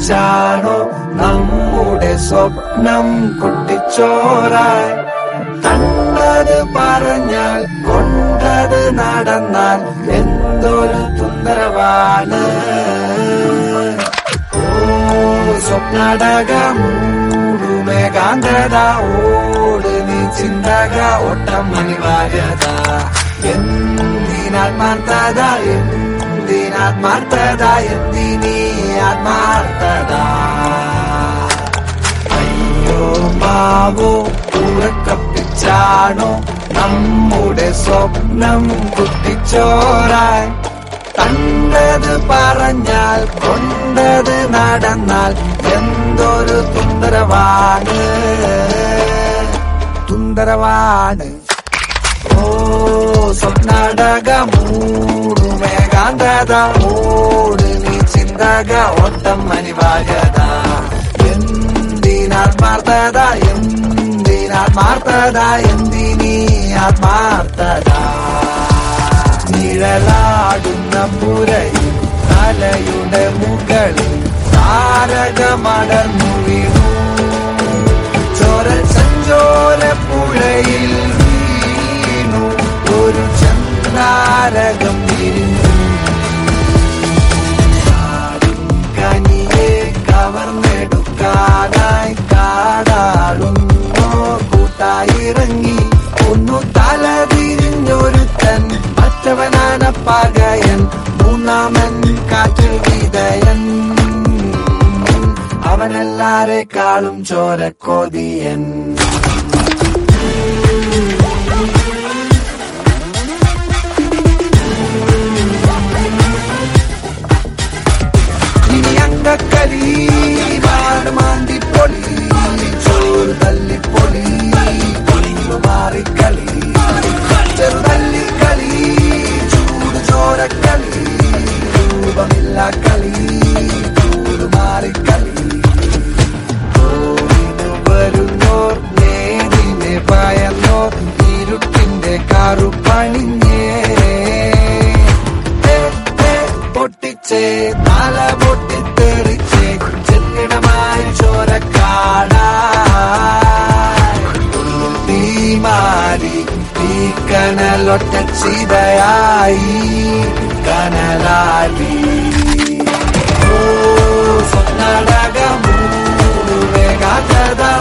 കപ്പിച്ചാണോ നമ്മുടെ സ്വപ്നം കുട്ടിച്ചോറായി? കണ്ടത് പറഞ്ഞാൽ കൊണ്ടത് നടന്നാൽ എന്തൊരു സുന്ദരവാണ്. ഓ സ്വപ്നാടകം മേഘാന്തത ഓട് നീ ചിന്തക ഓട്ടം അനിവാര്യത. എന്തിനാത്മാർത്ഥത എന്തിനാത്മാർത്ഥത എന്തിനീ ആത്മാർത്ഥത? അയ്യോ മാവോ ഉറക്കപ്പിച്ചാണോ നമ്മുടെ സ്വപ്നം കുട്ടിച്ചോറായി? കണ്ടത് പറഞ്ഞാൽ കൊണ്ടത് നടന്നാൽ എന്തൊരു സുന്ദരവാണ് സുന്ദരവാണ്. ഓ സ്വപ്നാടകമൂടു മേഘാന്തത ഓട് നീ ചിന്തക ഓട്ടം അനിവാര്യത. എന്തിനാത്മാർത്ഥത എന്തിനാത്മാർത്ഥത എന്തിനീ ആത്മാർത്ഥത? നിഴലാടുന്ന പുരയിൽ തലയുടെ മുകളിൽ താരകമടർന്നു വീണു. ചോര ചഞ്ചോര പുഴയിൽ വീണു ഒരു ചന്ദാരകം വിരിഞ്ഞു. കനിയെ കവർന്നെടുക്കാനായി കാടാടുന്നോ കൂട്ടായിറങ്ങി. ഒന്നു തല തിരിഞ്ഞൊരുത്തൻ മറ്റവനാന പകയൻ. മൂന്നാമൻ കാറ്റിൽ വിതയൻ അവനെല്ലാരെക്കാളും ചോരക്കൊതിയൻ. ഇനി അങ്കക്കലി മാണ്ടിപ്പൊളി ചോറ് തല്ലിപ്പൊളി പൊളിഞ്ഞു മാറിക്കളി ചെറുതല്ലിക്കളി ചൂട് ചോരക്കളി രൂപമില്ല കളി ചൂട് മാറിക്കളി. വരുന്നോർ നേരിനെ ഭയന്നോർ ഇരുട്ടിന്റെ കറുപ്പണിഞ്ഞേ പൊട്ടിച്ചേ തല പൊട്ടിത്തെറിച്ചേ ചെന്നിടമായി ചോരക്കാടായി തീമാരി തീ കനലൊറ്റ ചിതയായി കനലാടി. ഓ സ്വപ്നാടകമൂ മേഘാന്തത